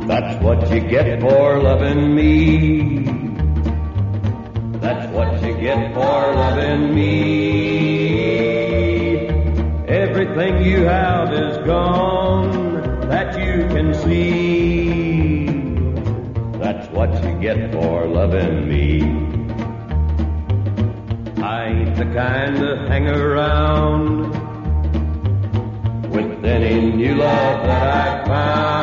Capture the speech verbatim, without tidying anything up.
That's what you get for loving me. That's what you get for loving me. Everything you have is gone that you can see. That's what you get for loving me. I ain't the kind to hang around with any new love that I found.